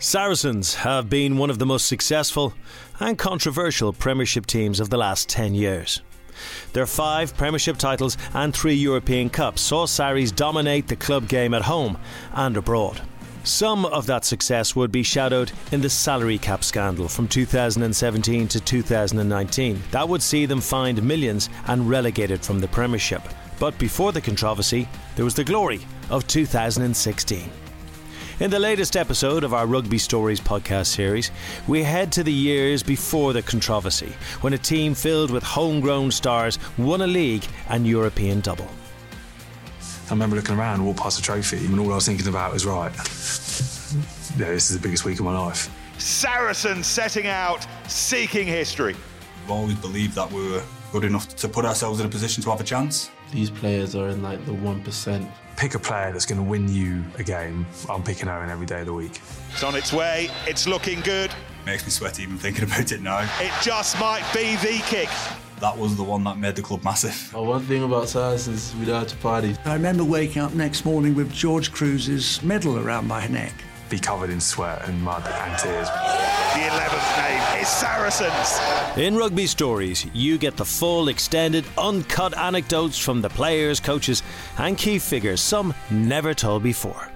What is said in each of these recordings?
Saracens have been one of the most successful and controversial Premiership teams of the last 10 years. Their 5 Premiership titles and 3 European Cups saw Sarries dominate the club game at home and abroad. Some of that success would be shadowed in the salary cap scandal from 2017 to 2019. That would see them fined millions and relegated from the Premiership. But before the controversy, there was the glory of 2016. In the latest episode of our Rugby Stories podcast series, we head to the years before the controversy, when a team filled with homegrown stars won a league and European double. I remember looking around, walked past the trophy, and all I was thinking about was, right, yeah, this is the biggest week of my life. Saracens setting out, seeking history. I've always believed that we were good enough to put ourselves in a position to have a chance. These players are in like the 1%. Pick a player that's going to win you a game. I'm picking Owen every day of the week. It's on its way, it's looking good. Makes me sweat even thinking about it now. It just might be the kick. That was the one that made the club massive. One thing about Saracens, we don't have to party. I remember waking up next morning with George Cruz's medal around my neck. Be covered in sweat and mud and tears. The 11th name is Saracens. In Rugby Stories, you get the full, extended, uncut anecdotes from the players, coaches and key figures, some never told before.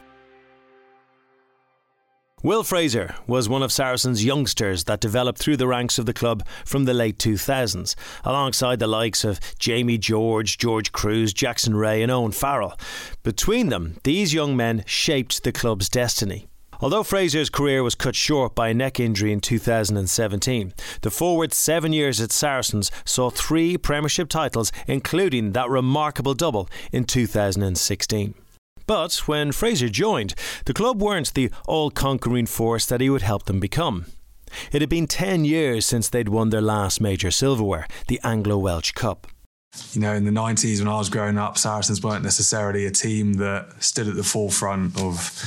Will Fraser was one of Saracens' youngsters that developed through the ranks of the club from the late 2000s, alongside the likes of Jamie George, George Cruz, Jackson Ray and Owen Farrell. Between them, these young men shaped the club's destiny. Although Fraser's career was cut short by a neck injury in 2017, the forward's 7 years at Saracens saw 3 Premiership titles, including that remarkable double in 2016. But when Fraser joined, the club weren't the all-conquering force that he would help them become. It had been 10 years since they'd won their last major silverware, the Anglo-Welsh Cup. You know, in the 90s when I was growing up, Saracens weren't necessarily a team that stood at the forefront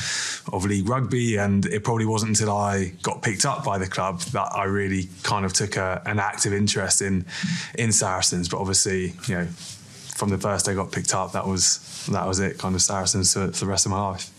of league rugby, and it probably wasn't until I got picked up by the club that I really kind of took an active interest in Saracens. But obviously, you know, from the first day I got picked up, that was it, kind of Saracens for the rest of my life.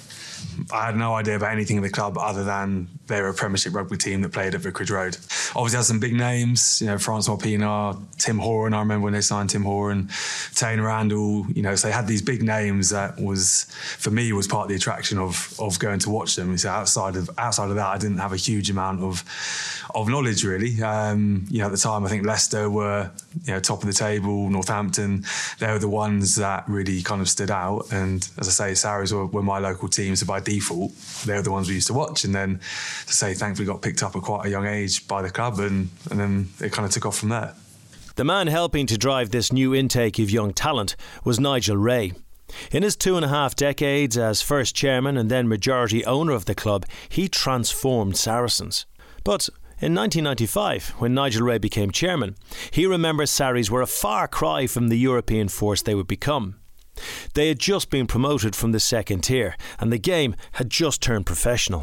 I had no idea about anything in the club other than they were a Premiership rugby team that played at Vicarage Road. Obviously had some big names, you know, Francois Pienaar, Tim Horan. I remember when they signed Tim Horan, Taylor Randall, you know, so they had these big names that was, for me, was part of the attraction of going to watch them. So outside of that, I didn't have a huge amount of knowledge really. You know, at the time, I think Leicester were, you know, top of the table, Northampton, they were the ones that really kind of stood out. And as I say, Sarries were my local team, so by default, they were the ones we used to watch. And then, to say, thankfully got picked up at quite a young age by the club, and then it kind of took off from there. The man helping to drive this new intake of young talent was Nigel Ray. In his 2.5 decades as first chairman and then majority owner of the club, he transformed Saracens. But in 1995, when Nigel Ray became chairman, he remembers Sarries were a far cry from the European force they would become. They had just been promoted from the second tier, and the game had just turned professional.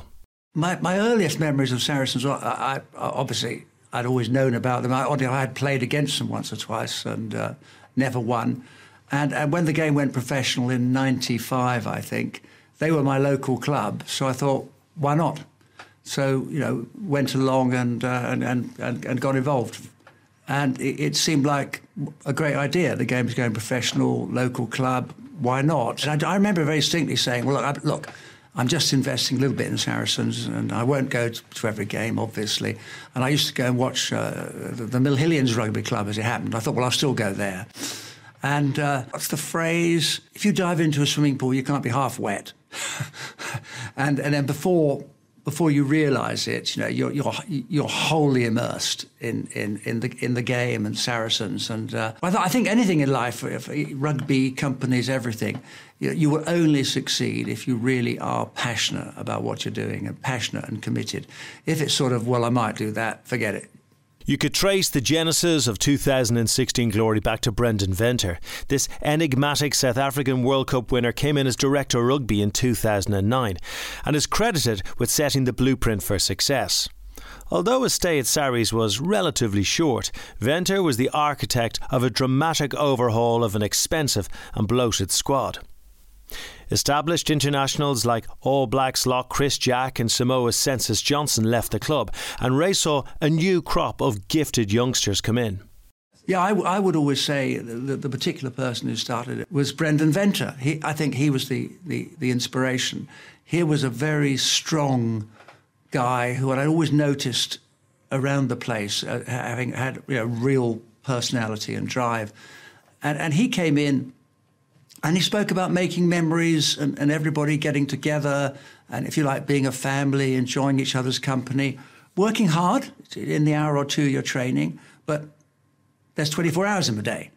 My earliest memories of Saracens, obviously, I'd always known about them. I had played against them once or twice and never won. And when the game went professional in 95, I think, they were my local club. So I thought, why not? So, you know, went along and got involved. And it seemed like a great idea. The game was going professional, local club, why not? And I remember very distinctly saying, well, look, I'm just investing a little bit in Saracens, and I won't go to every game, obviously. And I used to go and watch the Mill Hillians Rugby Club as it happened. I thought, well, I'll still go there. And what's the phrase? If you dive into a swimming pool, you can't be half wet. and then before you realise it, you know, you're wholly immersed in the game and Saracens. And I think anything in life, rugby, companies, everything, you will only succeed if you really are passionate about what you're doing and passionate and committed. If it's sort of, well, I might do that, forget it. You could trace the genesis of 2016 glory back to Brendan Venter. This enigmatic South African World Cup winner came in as director of rugby in 2009 and is credited with setting the blueprint for success. Although his stay at Sarries was relatively short, Venter was the architect of a dramatic overhaul of an expensive and bloated squad. Established internationals like All Blacks lock Chris Jack and Samoa's Census Johnson left the club, and Ray saw a new crop of gifted youngsters come in. Yeah, I would always say the particular person who started it was Brendan Venter. I think he was the inspiration. He was a very strong guy who I'd always noticed around the place, having had real personality and drive. And he came in and he spoke about making memories and everybody getting together and, if you like, being a family, enjoying each other's company, working hard in the hour or two you're training, but there's 24 hours in the day.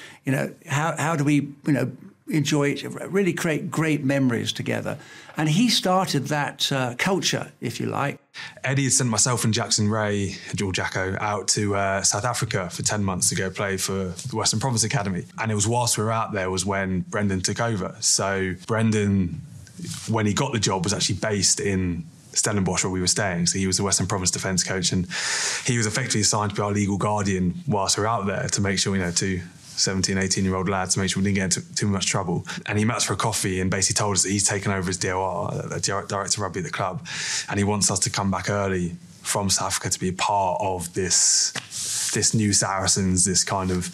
How do we, enjoy it, really create great memories together? And he started that culture, if you like. Eddie had sent myself and Jackson Ray, George Jacko, out to South Africa for 10 months to go play for the Western Province Academy. And it was whilst we were out there was when Brendan took over. So Brendan, when he got the job, was actually based in Stellenbosch, where we were staying. So he was the Western Province defence coach, and he was effectively assigned to be our legal guardian whilst we were out there to make sure, to 17, 18-year-old lads, to make sure we didn't get into too much trouble. And he met us for a coffee and basically told us that he's taken over as DOR, the director of rugby at the club, and he wants us to come back early from South Africa to be a part of this new Saracens, this kind of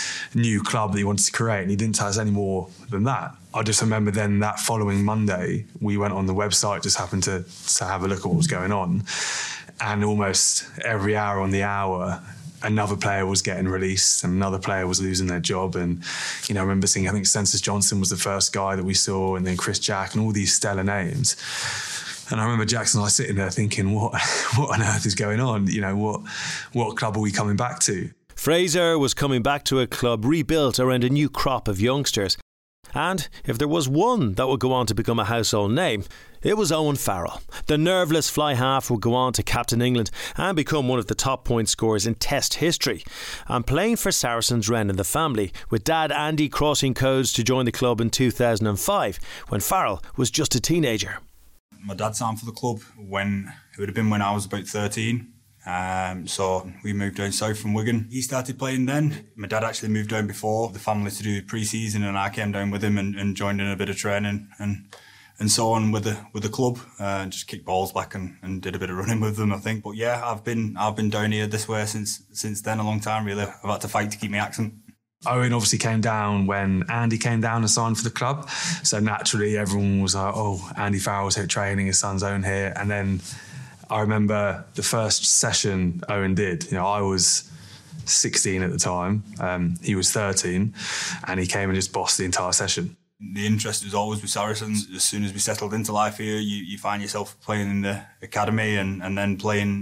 new club that he wanted to create. And he didn't tell us any more than that. I just remember then that following Monday, we went on the website, just happened to have a look at what was going on. And almost every hour on the hour, another player was getting released and another player was losing their job. And, I remember seeing, I think Census Johnson was the first guy that we saw, and then Chris Jack and all these stellar names. And I remember Jackson and I sitting there thinking, what on earth is going on? What club are we coming back to? Fraser was coming back to a club rebuilt around a new crop of youngsters. And if there was one that would go on to become a household name, it was Owen Farrell. The nerveless fly half would go on to captain England and become one of the top point scorers in Test history. And playing for Saracens ran in the family, with dad Andy crossing codes to join the club in 2005, when Farrell was just a teenager. My dad signed for the club when it would have been when I was about 13. So we moved down south from Wigan. He started playing then. My dad actually moved down before the family to do pre-season, and I came down with him and joined in a bit of training and so on with the club. Just kicked balls back and did a bit of running with them, I think. But yeah, I've been down here this way since then, a long time really. I've had to fight to keep my accent. Owen obviously came down when Andy came down and signed for the club. So naturally everyone was like, oh, Andy Farrell's here training, his son's Owen here. And then I remember the first session Owen did. I was 16 at the time. He was 13, and he came and just bossed the entire session. The interest was always with Saracens. As soon as we settled into life here, you find yourself playing in the academy and then playing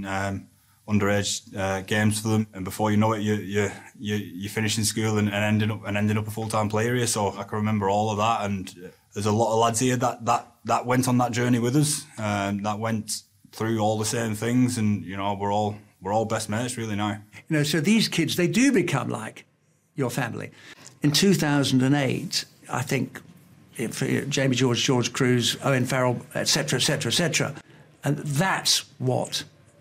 underage games for them. And before you know it, you're finishing school and ending up a full-time player here. So I can remember all of that. And there's a lot of lads here that went on that journey with us, that went through all the same things, and we're all best mates really now. So these kids, they do become like your family. In 2008, I think Jamie George, George Cruz, Owen Farrell, etc., etc., etc., and that's what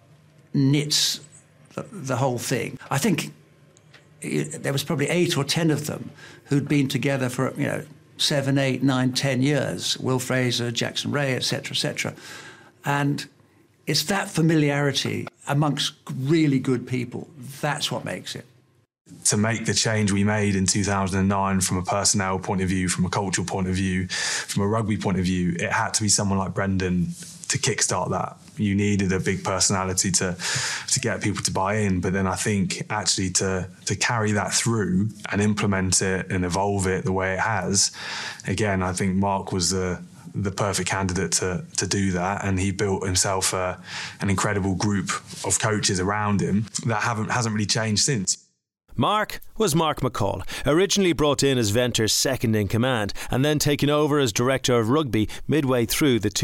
knits the whole thing. I think there was probably 8 or 10 of them who'd been together for 7, 8, 9, 10 years. Will Fraser, Jackson Ray, etc., etc., and it's that familiarity amongst really good people. That's what makes it. To make the change we made in 2009 from a personnel point of view, from a cultural point of view, from a rugby point of view, it had to be someone like Brendan to kickstart that. You needed a big personality to get people to buy in. But then I think actually to carry that through and implement it and evolve it the way it has, again, I think Mark was the perfect candidate to do that, and he built himself an incredible group of coaches around him that hasn't really changed since. Mark was Mark McCall, originally brought in as Venter's second-in-command and then taken over as director of rugby midway through the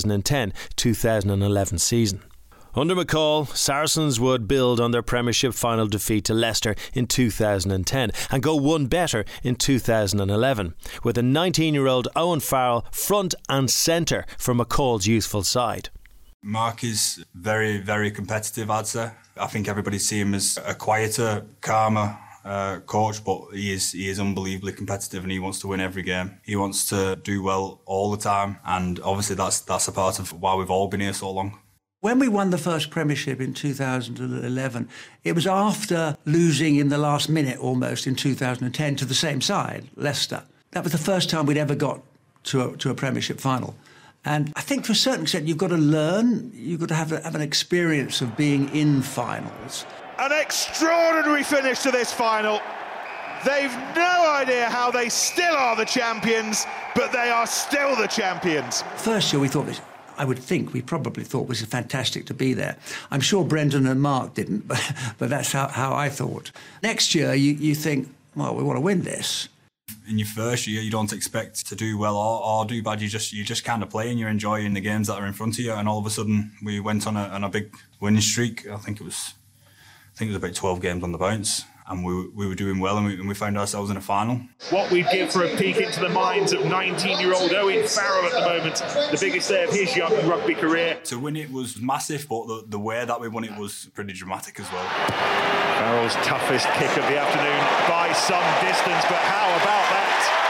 2010-2011 season. Under McCall, Saracens would build on their Premiership final defeat to Leicester in 2010 and go one better in 2011, with a 19-year-old Owen Farrell front and centre for McCall's youthful side. Mark is very, very competitive, I'd say. I think everybody sees him as a quieter, calmer coach, but he is unbelievably competitive and he wants to win every game. He wants to do well all the time, and obviously that's a part of why we've all been here so long. When we won the first Premiership in 2011, it was after losing in the last minute almost in 2010 to the same side, Leicester. That was the first time we'd ever got to a Premiership final. And I think to a certain extent you've got to learn, you've got to have an experience of being in finals. An extraordinary finish to this final. They've no idea how they still are the champions, but they are still the champions. First year we thought this, I would think we probably thought it was fantastic to be there. I'm sure Brendan and Mark didn't, but that's how I thought. Next year you think, well, we want to win this. In your first year, you don't expect to do well or do bad. You just kind of play and you're enjoying the games that are in front of you. And all of a sudden, we went on a big winning streak. I think it was about 12 games on the bounce, and we were doing well, and we found ourselves in a final. What we'd give for a peek into the minds of 19-year-old Owen Farrell at the moment, the biggest day of his young rugby career. To win it was massive, but the way that we won it was pretty dramatic as well. Farrell's toughest kick of the afternoon by some distance, but how about that?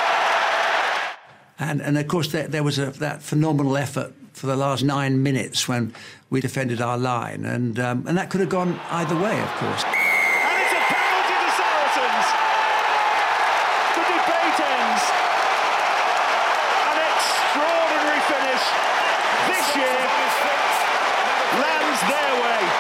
And of course there was that phenomenal effort for the last 9 minutes when we defended our line, and that could have gone either way, of course. And it's a penalty to Saracens. The debate ends. An extraordinary finish this year lands their way.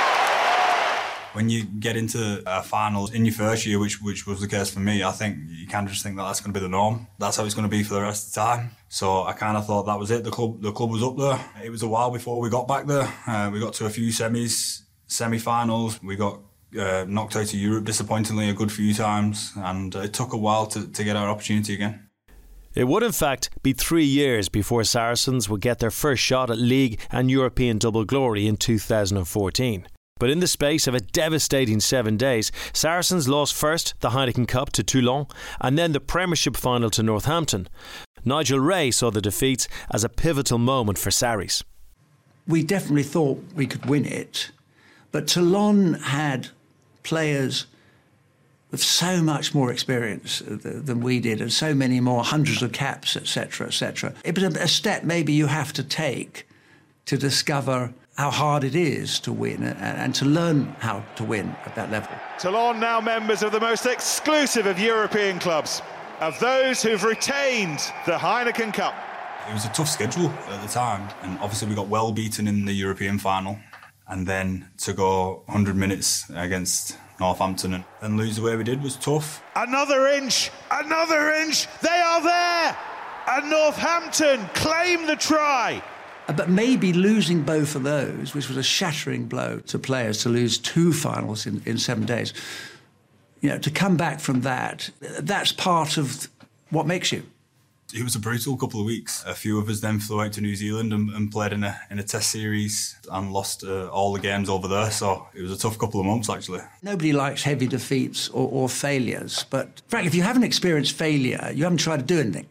When you get into finals in your first year, which was the case for me, I think you can't just think that that's going to be the norm. That's how it's going to be for the rest of the time. So I kind of thought that was it. The club was up there. It was a while before we got back there. We got to a few semi-finals. We got knocked out of Europe disappointingly a good few times, and it took a while to get our opportunity again. It would in fact be 3 years before Saracens would get their first shot at League and European double glory in 2014. But in the space of a devastating 7 days, Saracens lost first the Heineken Cup to Toulon and then the Premiership final to Northampton. Nigel Ray saw the defeats as a pivotal moment for Sarries. We definitely thought we could win it, but Toulon had players with so much more experience than we did, and so many more, hundreds of caps, etc., etc. It was a step maybe you have to take to discover how hard it is to win and to learn how to win at that level. Toulon now members of the most exclusive of European clubs, of those who've retained the Heineken Cup. It was a tough schedule at the time, and obviously we got well beaten in the European final, and then to go 100 minutes against Northampton and then lose the way we did was tough. Another inch, they are there! And Northampton claim the try. But maybe losing both of those, which was a shattering blow to players to lose 2 finals in 7 days, to come back from that's part of what makes you. It was a brutal couple of weeks. A few of us then flew out to New Zealand and played in a test series and lost all the games over there. So it was a tough couple of months, actually. Nobody likes heavy defeats or failures. But, Frank, if you haven't experienced failure, you haven't tried to do anything.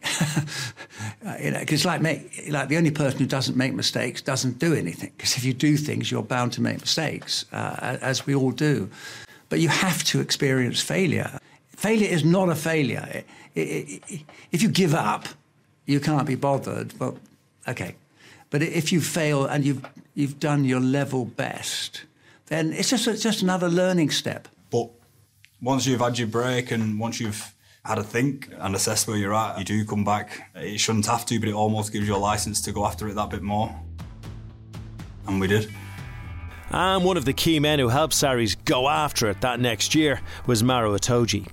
Because like the only person who doesn't make mistakes doesn't do anything. Because if you do things, you're bound to make mistakes, as we all do. But you have to experience failure. Failure is not a failure. If you give up, you can't be bothered. Well, okay. But if you fail and you've done your level best, then it's just another learning step. But once you've had your break and once you've had a think and assess where you're at, you do come back. It shouldn't have to, but it almost gives you a licence to go after it that bit more. And we did. And one of the key men who helped Sarries go after it that next year was Maro Itoje.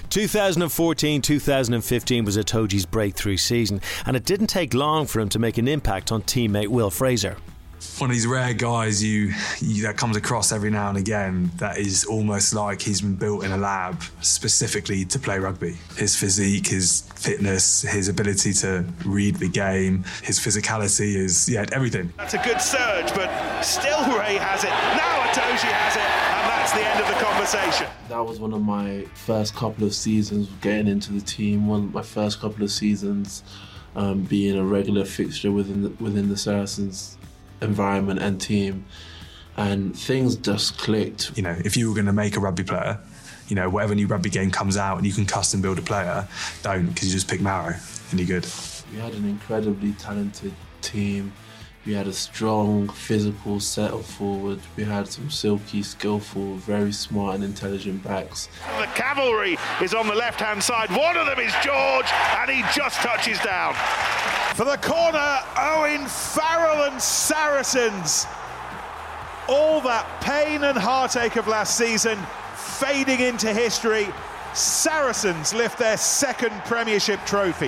2014-2015 was Itoje's breakthrough season, and it didn't take long for him to make an impact on teammate Will Fraser. One of these rare guys that comes across every now and again that is almost like he's been built in a lab specifically to play rugby. His physique, his fitness, his ability to read the game, his physicality, everything. That's a good surge, but still Ray has it. Now Itoje has it, and that's the end of the conversation. That was one of my first couple of seasons getting into the team, one of my first couple of seasons being a regular fixture within the Saracens environment and team, and things just clicked. If you were going to make a rugby player, You know, whatever new rugby game comes out and you can custom build a player, don't, because you just pick Marrow and you're good. We had an incredibly talented team. We had a strong physical set of forward. We had some silky, skillful, very smart and intelligent backs. The cavalry is on the left-hand side. One of them is George, and he just touches down. For the corner, Owen Farrell and Saracens. All that pain and heartache of last season fading into history. Saracens lift their second Premiership trophy.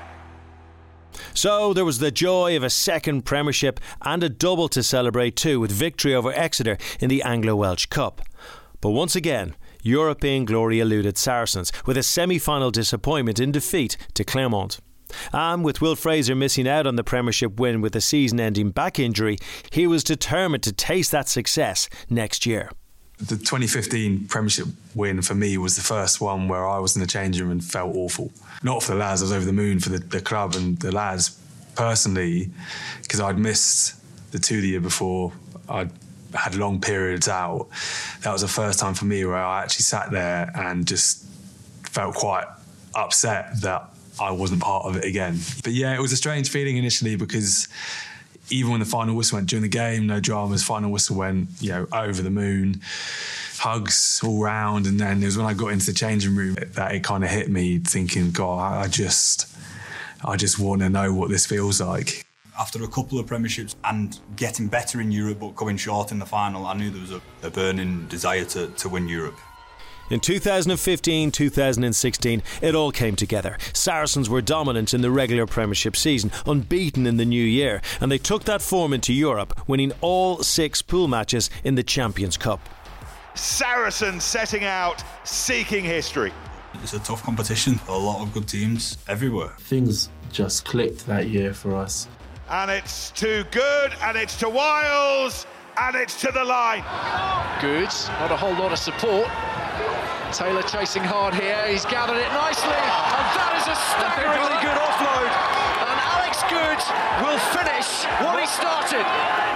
So there was the joy of a second Premiership and a double to celebrate too, with victory over Exeter in the Anglo-Welsh Cup. But once again, European glory eluded Saracens with a semi-final disappointment in defeat to Clermont. And with Will Fraser missing out on the Premiership win with a season-ending back injury, he was determined to taste that success next year. The 2015 Premiership win for me was the first one where I was in the changing room and felt awful. Not for the lads, I was over the moon for the club and the lads personally, because I'd missed the 2 the year before. I'd had long periods out. That was the first time for me where I actually sat there and just felt quite upset that I wasn't part of it again. But yeah, it was a strange feeling initially, because even when the final whistle went during the game, no dramas, final whistle went, you know, over the moon, hugs all round. And then it was when I got into the changing room that it kind of hit me, thinking, God, I just want to know what this feels like. After a couple of premierships and getting better in Europe but coming short in the final, I knew there was a burning desire to win Europe. In 2015-2016, it all came together. Saracens were dominant in the regular Premiership season, unbeaten in the new year, and they took that form into Europe, winning all 6 pool matches in the Champions Cup. Saracens setting out, seeking history. It's a tough competition, a lot of good teams everywhere. Things just clicked that year for us. And it's to Good, and it's to Wiles, and it's to the line. Good, not a whole lot of support. Taylor chasing hard here, he's gathered it nicely, and that is a staggeringly good offload. And Alex Good will finish what he started.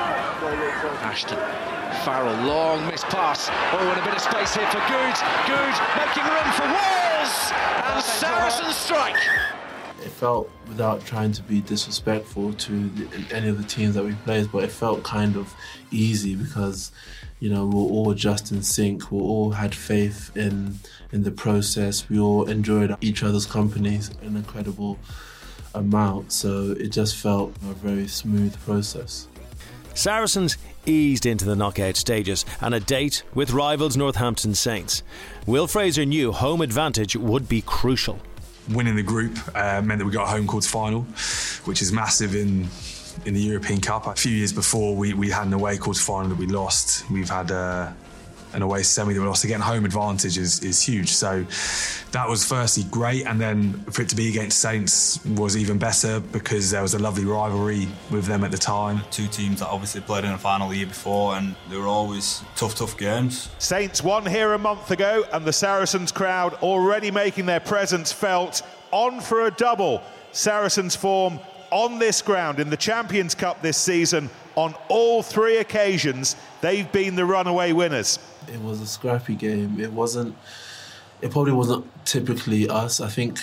Ashton, Farrell, long missed pass. Oh, and a bit of space here for Good. Good making room for Wales, and Saracens strike. It felt, without trying to be disrespectful to any of the teams that we played, but it felt kind of easy because, you know, we were all just in sync. We all had faith in the process. We all enjoyed each other's company an incredible amount. So it just felt a very smooth process. Saracens eased into the knockout stages and a date with rivals Northampton Saints. Will Fraser knew home advantage would be crucial. Winning the group meant that we got a home quarters final, which is massive in the European Cup. A few years before, we had an away quarters final that we lost. We've had an away semi that we lost. Again, home advantage is huge. So that was firstly great, and then for it to be against Saints was even better because there was a lovely rivalry with them at the time. 2 teams that obviously played in a final the year before, and they were always tough games. Saints won here a month ago, and the Saracens crowd already making their presence felt. On for a double. Saracens form on this ground in the Champions Cup this season. On all 3 occasions, they've been the runaway winners. It was a scrappy game. It probably wasn't typically us. I think,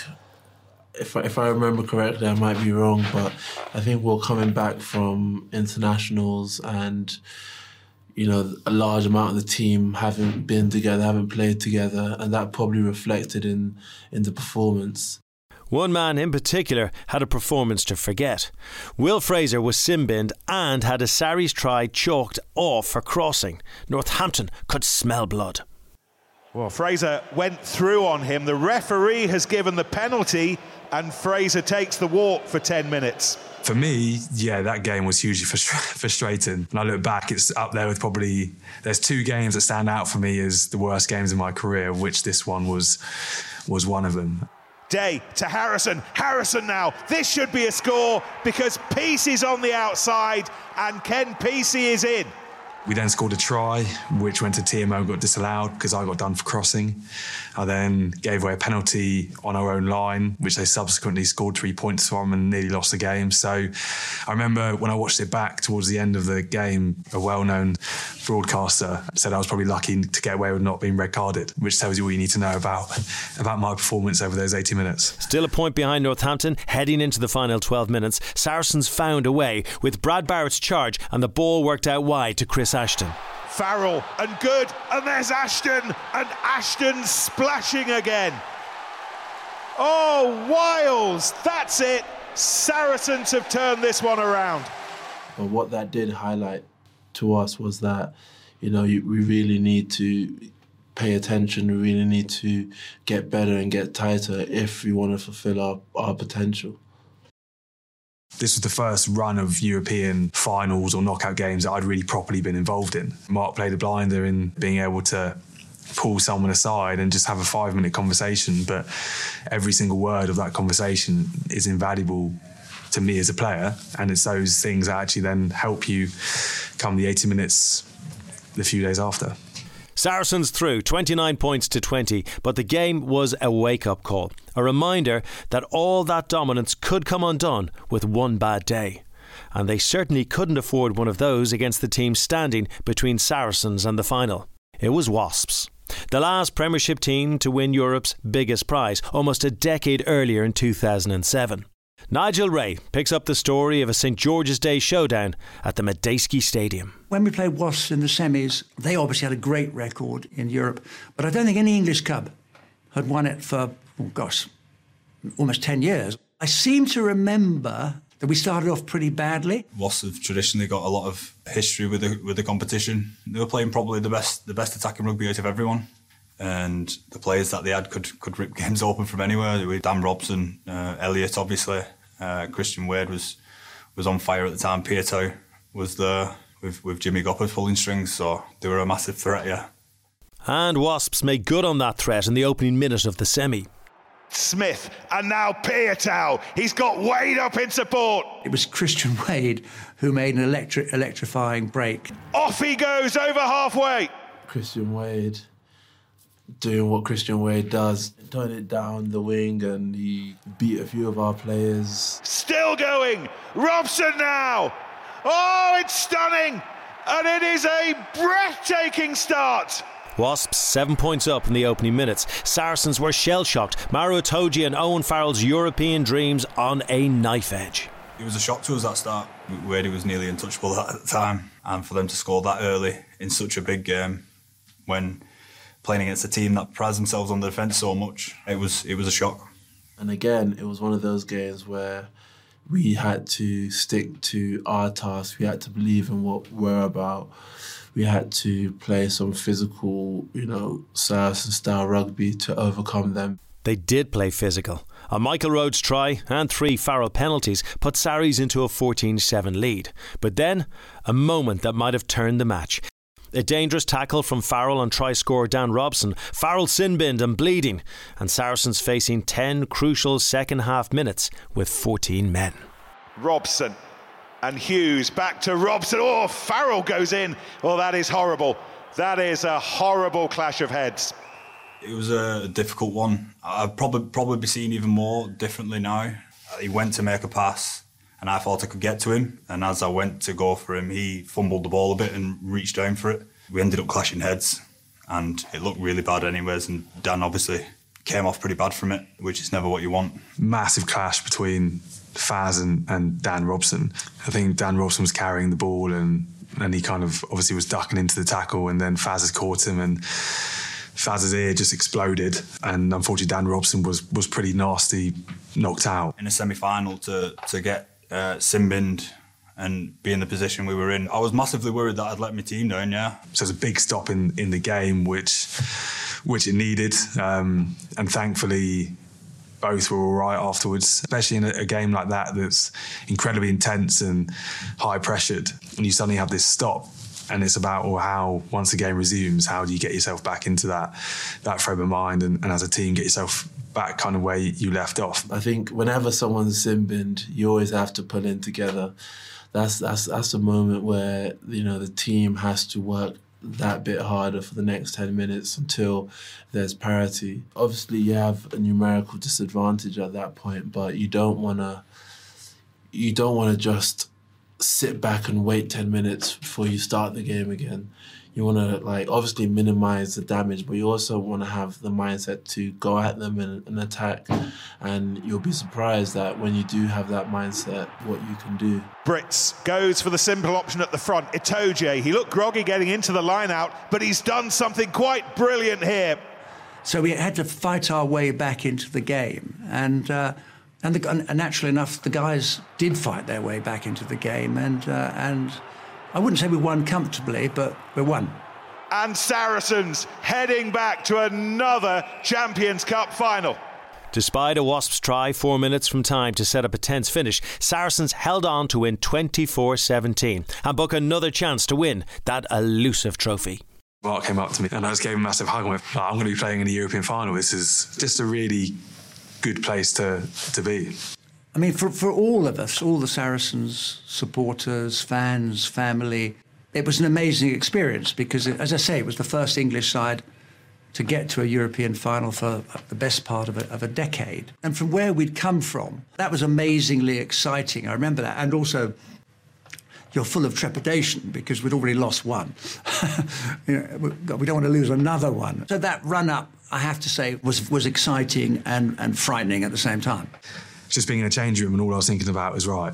if I remember correctly, I might be wrong, but I think we're coming back from internationals and, you know, a large amount of the team haven't been together, haven't played together, and that probably reflected in the performance. One man in particular had a performance to forget. Will Fraser was sin-binned and had a Sarries try chalked off for crossing. Northampton could smell blood. Well, Fraser went through on him. The referee has given the penalty, and Fraser takes the walk for 10 minutes. For me, yeah, that game was hugely frustrating. When I look back, it's up there with probably... There's 2 games that stand out for me as the worst games in my career, of which this one was one of them. Day to Harrison. Harrison now. This should be a score because Peace is on the outside and Ken Peacey is in. We then scored a try, which went to TMO, got disallowed because I got done for crossing. I then gave away a penalty on our own line, which they subsequently scored 3 points from and nearly lost the game. So I remember when I watched it back towards the end of the game, a well-known broadcaster said I was probably lucky to get away with not being red carded, which tells you all you need to know about my performance over those 80 minutes. Still a point behind Northampton, heading into the final 12 minutes. Saracens found a way with Brad Barrett's charge, and the ball worked out wide to Chris Ashton. Farrell and good, and there's Ashton, and Ashton splashing again. Oh, Wiles, that's it. Saracens have turned this one around. But what that did highlight to us was that, we really need to pay attention, we really need to get better and get tighter if we want to fulfill our potential. This was the first run of European finals or knockout games that I'd really properly been involved in. Mark played a blinder in being able to pull someone aside and just have a 5-minute conversation, but every single word of that conversation is invaluable to me as a player, and it's those things that actually then help you come the 80 minutes the few days after. Saracens through 29 points to 20, but the game was a wake-up call. A reminder that all that dominance could come undone with one bad day. And they certainly couldn't afford one of those against the team standing between Saracens and the final. It was Wasps, the last Premiership team to win Europe's biggest prize, almost a decade earlier in 2007. Nigel Ray picks up the story of a St George's Day showdown at the Madejski Stadium. When we played Wasps in the semis, they obviously had a great record in Europe, but I don't think any English club had won it for, almost 10 years. I seem to remember that we started off pretty badly. Wasps have traditionally got a lot of history with the competition. They were playing probably the best attacking rugby out of everyone, and the players that they had could rip games open from anywhere. With Dan Robson, Elliott, obviously. Christian Wade was on fire at the time. Pieto was there with Jimmy Goppers pulling strings, so they were a massive threat, yeah. And Wasps made good on that threat in the opening minute of the semi. Smith, and now Pieto. He's got Wade up in support. It was Christian Wade who made an electrifying break. Off he goes over halfway. Christian Wade doing what Christian Wade does, turn it down the wing, and he beat a few of our players. Still going, Robson now. Oh, it's stunning, and it is a breathtaking start. Wasps 7 points up in the opening minutes. Saracens were shell-shocked. Maro Itoje and Owen Farrell's European dreams on a knife edge. It was a shock to us that start. Wade was nearly untouchable at the time, and for them to score that early in such a big game when playing against a team that prides themselves on the defence so much, it was a shock. And again, it was one of those games where we had to stick to our task. We had to believe in what we're about. We had to play some physical, Saracen-style rugby to overcome them. They did play physical. A Michael Rhodes try and 3 Farrell penalties put Sarries into a 14-7 lead. But then, a moment that might have turned the match. A dangerous tackle from Farrell on try scorer Dan Robson. Farrell sin-binned and bleeding, and Saracens facing 10 crucial second half minutes with 14 men. Robson and Hughes back to Robson. Oh, Farrell goes in. Oh, that is horrible. That is a horrible clash of heads. It was a difficult one. I'd probably be seen even more differently now. He went to make a pass, and I thought I could get to him. And as I went to go for him, he fumbled the ball a bit and reached down for it. We ended up clashing heads, and it looked really bad anyways. And Dan obviously came off pretty bad from it, which is never what you want. Massive clash between Faz and Dan Robson. I think Dan Robson was carrying the ball and he kind of obviously was ducking into the tackle, and then Faz has caught him, and Faz's ear just exploded, and unfortunately Dan Robson was pretty nasty, knocked out. In a semi-final to get sin-binned and be in the position we were in, I was massively worried that I'd let my team down, yeah. So it's a big stop in the game, which it needed, and thankfully both were all right afterwards, especially in a game like that that's incredibly intense and high-pressured, and you suddenly have this stop. And it's about how, once the game resumes, how do you get yourself back into that frame of mind and as a team get yourself back kind of where you left off. I think whenever someone's sin-binned, you always have to pull in together. that's the moment where, you know, the team has to work that bit harder for the next 10 minutes until there's parity. Obviously, you have a numerical disadvantage at that point, but you don't want to just sit back and wait 10 minutes before you start the game again. You want to, like, obviously minimize the damage, but you also want to have the mindset to go at them and attack. And you'll be surprised that when you do have that mindset, what you can do. Brits goes for the simple option at the front. Itoje, he looked groggy getting into the line-out, but he's done something quite brilliant here. So we had to fight our way back into the game. And naturally enough, the guys did fight their way back into the game. And I wouldn't say we won comfortably, but we won. And Saracens heading back to another Champions Cup final. Despite a Wasps try 4 minutes from time to set up a tense finish, Saracens held on to win 24-17 and book another chance to win that elusive trophy. Mark came up to me and I just gave him a massive hug and went, I'm going to be playing in the European final. This is just a really good place to be. I mean, for all of us, all the Saracens supporters, fans, family, it was an amazing experience because, as I say, it was the first English side to get to a European final for the best part of a decade. And from where we'd come from, that was amazingly exciting. I remember that. And also, you're full of trepidation because we'd already lost one. You know, we don't want to lose another one. So that run-up, I have to say, was exciting and frightening at the same time. Just being in a change room and all I was thinking about was, right,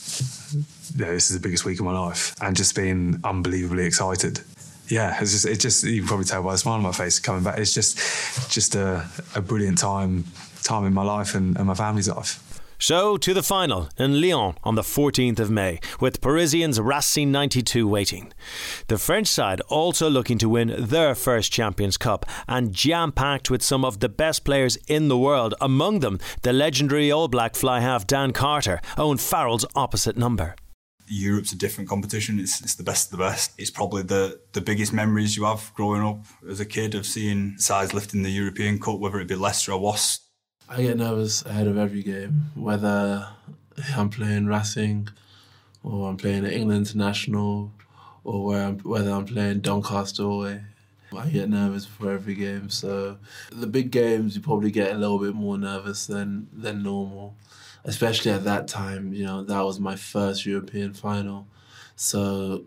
yeah, this is the biggest week of my life. And just being unbelievably excited. Yeah, it's just you can probably tell by the smile on my face coming back. It's just a brilliant time in my life and my family's life. So to the final in Lyon on the 14th of May, with Parisians Racing 92 waiting. The French side also looking to win their first Champions Cup and jam-packed with some of the best players in the world, among them the legendary All Black fly-half Dan Carter, Owen Farrell's opposite number. Europe's a different competition. It's the best of the best. It's probably the biggest memories you have growing up as a kid of seeing sides lifting the European Cup, whether it be Leicester or Wasps. I get nervous ahead of every game, whether I'm playing Racing or I'm playing at England International or whether I'm playing Doncaster away. I get nervous before every game. So the big games, you probably get a little bit more nervous than normal. Especially at that time, you know, that was my first European final. So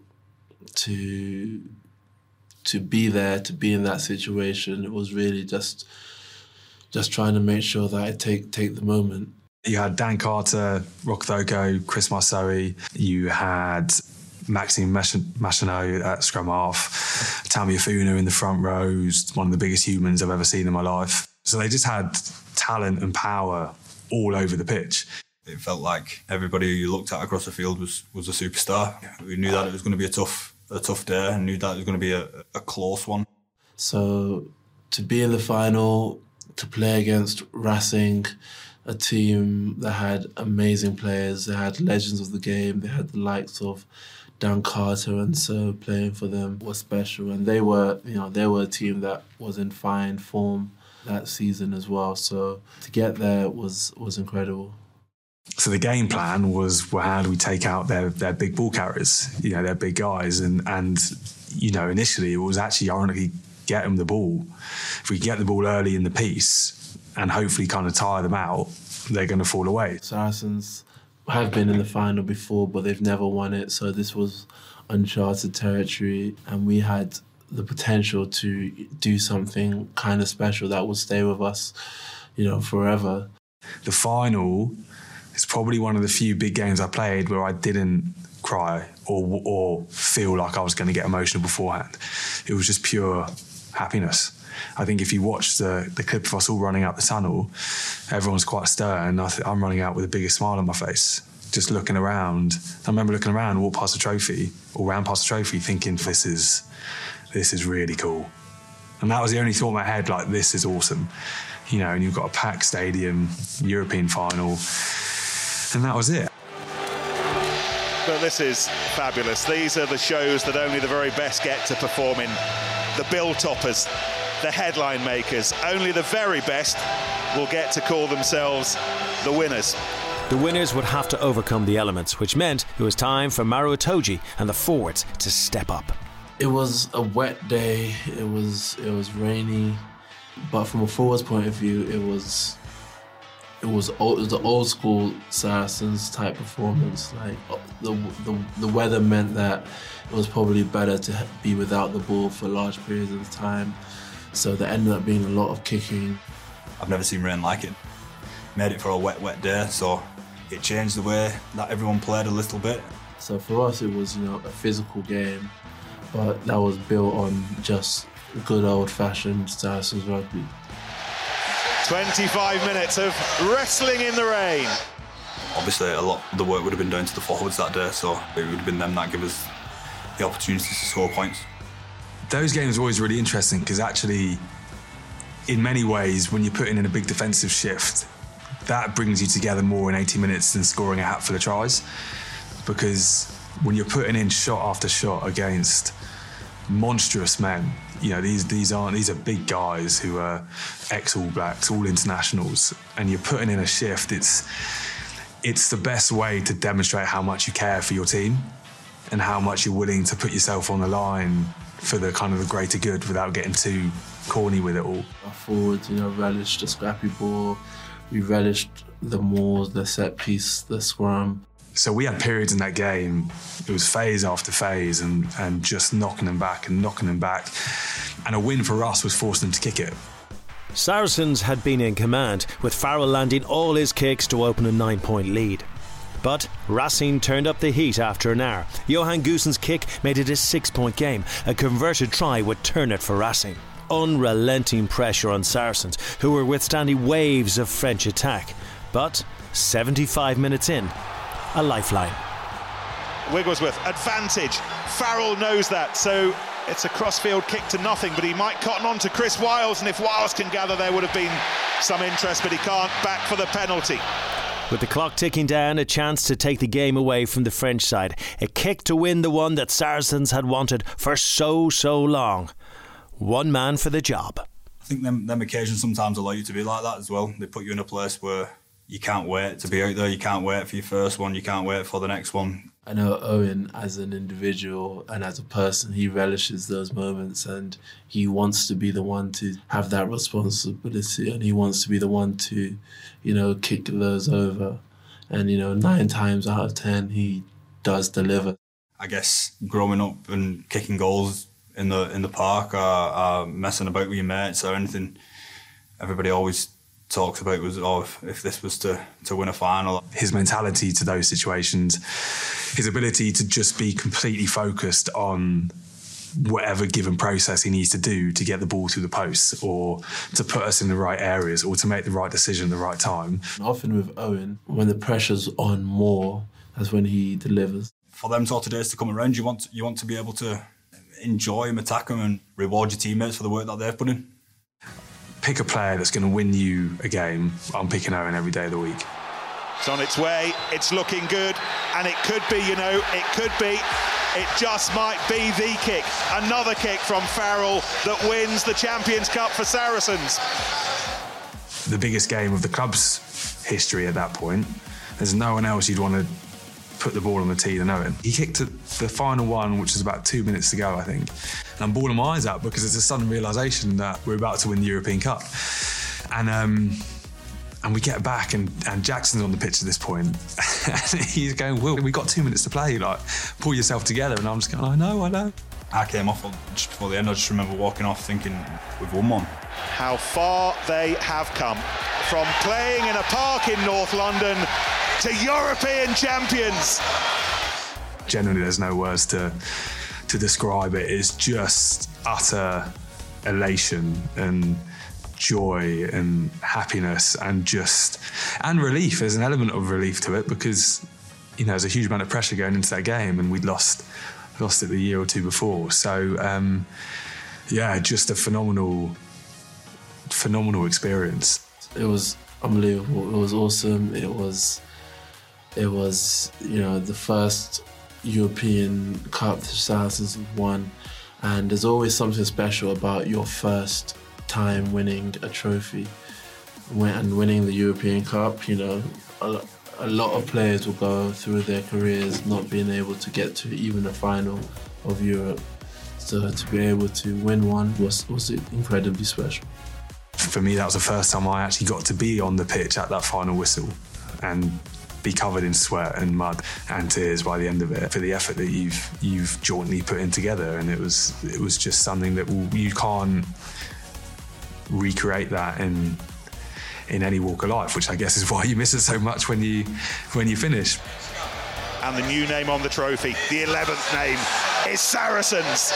to be there, to be in that situation, it was really just trying to make sure that I take the moment. You had Dan Carter, Rokthoko, Chris Marceau. You had Maxime Machineau at scrum half. Tameifuna in the front rows, one of the biggest humans I've ever seen in my life. So they just had talent and power all over the pitch. It felt like everybody you looked at across the field was a superstar. We knew that it was going to be a tough day and knew that it was going to be a close one. So to be in the final, to play against Racing, a team that had amazing players, they had legends of the game, they had the likes of Dan Carter and so playing for them was special. And they were a team that was in fine form that season as well. So to get there was incredible. So the game plan was, well, how do we take out their big ball carriers, you know, their big guys, and you know, initially it was actually ironically get them the ball. If we get the ball early in the piece and hopefully kind of tire them out, they're going to fall away. Saracens have been in the final before, but they've never won it, so this was uncharted territory, and we had the potential to do something kind of special that would stay with us, you know, forever. The final is probably one of the few big games I played where I didn't cry or feel like I was going to get emotional beforehand. It was just pure happiness. I think if you watch the clip of us all running out the tunnel, everyone's quite stern. I'm running out with the biggest smile on my face, just looking around. I remember looking around, walk past the trophy, or ran past the trophy, thinking this is really cool. And that was the only thought in my head, like, this is awesome. You know, and you've got a packed stadium, European final, and that was it. But this is fabulous. These are the shows that only the very best get to perform in. The bill toppers, the headline makers. Only the very best will get to call themselves the winners. The winners would have to overcome the elements, which meant it was time for Maro Itoje and the forwards to step up. It was a wet day, it was rainy, but from a forwards point of view, it was the old school Saracens type performance. Like the weather meant that it was probably better to be without the ball for large periods of time, so there ended up being a lot of kicking. I've never seen rain like it. Made it for a wet day, so it changed the way that everyone played a little bit. So for us, it was a physical game, but that was built on just good old-fashioned Saracens rugby. 25 minutes of wrestling in the rain. Obviously, a lot of the work would have been down to the forwards that day, so it would have been them that give us the opportunity to score points. Those games are always really interesting because actually, in many ways, when you're putting in a big defensive shift, that brings you together more in 80 minutes than scoring a hatful of tries. Because when you're putting in shot after shot against monstrous men, these are big guys who are ex-All Blacks, all internationals, and you're putting in a shift. It's the best way to demonstrate how much you care for your team and how much you're willing to put yourself on the line for the kind of the greater good without getting too corny with it all. Our forwards, relished the scrappy ball. We relished the mauls, the set piece, the scrum. So we had periods in that game, it was phase after phase and just knocking them back. And a win for us was forcing them to kick it. Saracens had been in command, with Farrell landing all his kicks to open a 9-point lead. But Racine turned up the heat after an hour. Johan Goosen's kick made it a 6-point game. A converted try would turn it for Racine. Unrelenting pressure on Saracens, who were withstanding waves of French attack. But 75 minutes in, a lifeline. Wigglesworth, advantage. Farrell knows that, so it's a crossfield kick to nothing, but he might cotton on to Chris Wiles, and if Wiles can gather, there would have been some interest, but he can't. Back for the penalty. With the clock ticking down, a chance to take the game away from the French side. A kick to win the one that Saracens had wanted for so long. One man for the job. I think them occasions sometimes allow you to be like that as well. They put you in a place where you can't wait to be out there, you can't wait for your first one, you can't wait for the next one. I know Owen, as an individual and as a person, he relishes those moments and he wants to be the one to have that responsibility, and he wants to be the one to, kick those over. And, 9 times out of 10, he does deliver. I guess growing up and kicking goals in the park or messing about with your mates or anything, everybody always talks about was, if this was to win a final. His mentality to those situations, his ability to just be completely focused on whatever given process he needs to do to get the ball through the posts or to put us in the right areas or to make the right decision at the right time. Often with Owen, when the pressure's on more, that's when he delivers. For them sort of days to come around, you want to be able to enjoy them, attack them and reward your teammates for the work that they've put in. Pick a player that's going to win you a game. I'm picking Owen every day of the week. It's on its way, it's looking good, and it could be, it just might be the kick. Another kick from Farrell that wins the Champions Cup for Saracens. The biggest game of the club's history at that point. There's no one else you'd want to put the ball on the tee than Owen. He kicked the final one, which was about 2 minutes to go, I think. And I'm bawling my eyes out because it's a sudden realisation that we're about to win the European Cup. And we get back and Jackson's on the pitch at this point. And he's going, Will, we've got 2 minutes to play, pull yourself together. And I'm just going, I know. I came off just before the end. I just remember walking off thinking, we've won one. How far they have come from playing in a park in North London to European champions. Generally, there's no words to describe it. It's just utter elation and joy and happiness and relief. There's an element of relief to it because, there's a huge amount of pressure going into that game and we'd lost it the year or two before. So, just a phenomenal experience. It was unbelievable. It was awesome. It was the first European Cup the Saracens have won, and there's always something special about your first time winning a trophy and winning the European Cup. A a lot of players will go through their careers not being able to get to even a final of Europe. So to be able to win one was incredibly special. For me, that was the first time I actually got to be on the pitch at that final whistle and be covered in sweat and mud and tears by the end of it for the effort that you've jointly put in together. And it was just something that you can't recreate that in any walk of life, which I guess is why you miss it so much when you finish. And the new name on the trophy, the 11th name, is Saracens.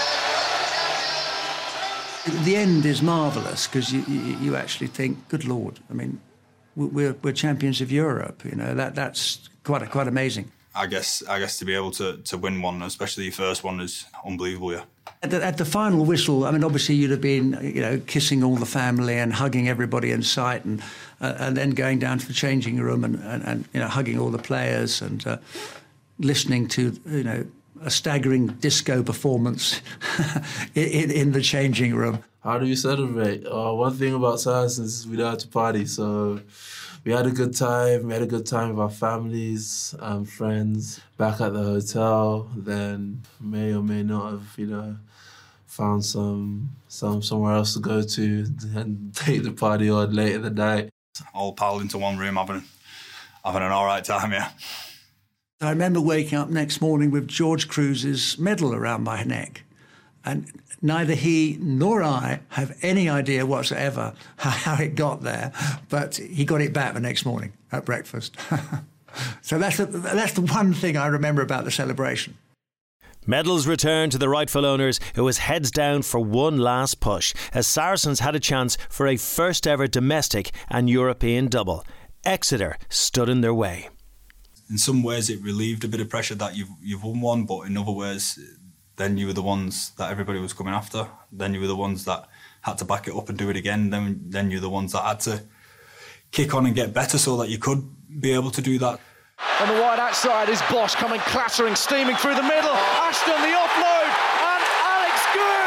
The end is marvellous because you actually think, good Lord, I mean, we're champions of Europe. You know, that's quite amazing. I guess to be able to win one, especially your first one, is unbelievable. Yeah. At the final whistle, I mean, obviously you'd have been, kissing all the family and hugging everybody in sight, and then going down to the changing room and hugging all the players and listening to a staggering disco performance in the changing room. How do we celebrate? One thing about Saracens is we don't have to party, so we had a good time. We had a good time with our families and friends back at the hotel. Then may or may not have, found somewhere else to go to and take the party on late in the night. All piled into one room, having an all right time, yeah. I remember waking up next morning with George Cruz's medal around my neck, and neither he nor I have any idea whatsoever how it got there, but he got it back the next morning at breakfast. So that's the one thing I remember about the celebration. Medals returned to the rightful owners. It was heads down for one last push, as Saracens had a chance for a first ever domestic and European double. Exeter stood in their way. In some ways it relieved a bit of pressure that you've won one, but in other ways then you were the ones that everybody was coming after. Then you were the ones that had to back it up and do it again. Then you're the ones that had to kick on and get better so that you could be able to do that. On the wide outside is Bosch coming clattering, steaming through the middle. Ashton the offload, and Alex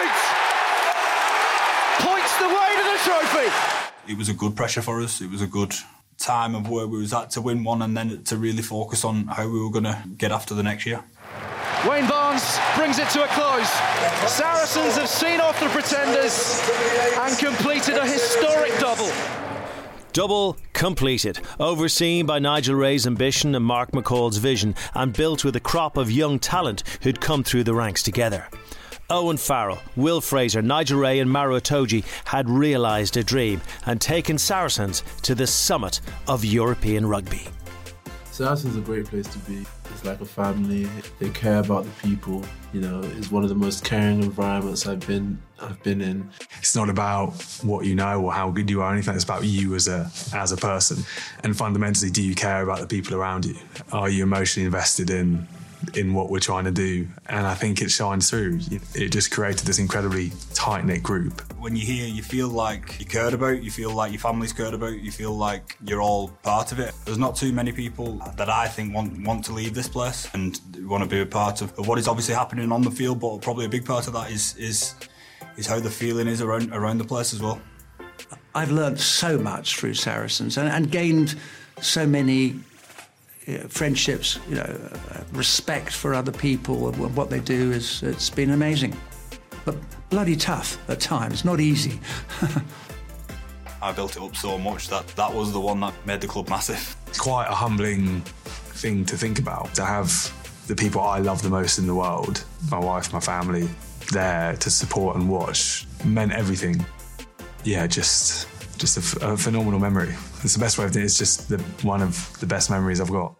Goods points the way to the trophy. It was a good pressure for us. It was a good time of where we was at to win one and then to really focus on how we were going to get after the next year. Wayne Barnes brings it to a close. Saracens have seen off the Pretenders and completed a historic double. Double completed, overseen by Nigel Wray's ambition and Mark McCall's vision, and built with a crop of young talent who'd come through the ranks together. Owen Farrell, Will Fraser, Nigel Wray and Maro Itoje had realised a dream and taken Saracens to the summit of European rugby. Saracens is a great place to be. It's like a family. They care about the people. It's one of the most caring environments I've been in. It's not about what you know or how good you are or anything. It's about you as a person. And fundamentally, do you care about the people around you? Are you emotionally invested in what we're trying to do? And I think it shines through. It just created this incredibly tight-knit group. When you're here, you feel like you're cared about, you feel like your family's cared about, you feel like you're all part of it. There's not too many people that I think want to leave this place and want to be a part of what is obviously happening on the field, but probably a big part of that is how the feeling is around the place as well. I've learned so much through Saracens and gained so many friendships, respect for other people and what they do. It's been amazing, but bloody tough at times, not easy. I built it up so much that was the one that made the club massive. It's quite a humbling thing to think about, to have the people I love the most in the world, my wife, my family, there to support and watch, meant everything. Yeah, just a phenomenal memory. It's the best way of doing it. It's just one of the best memories I've got.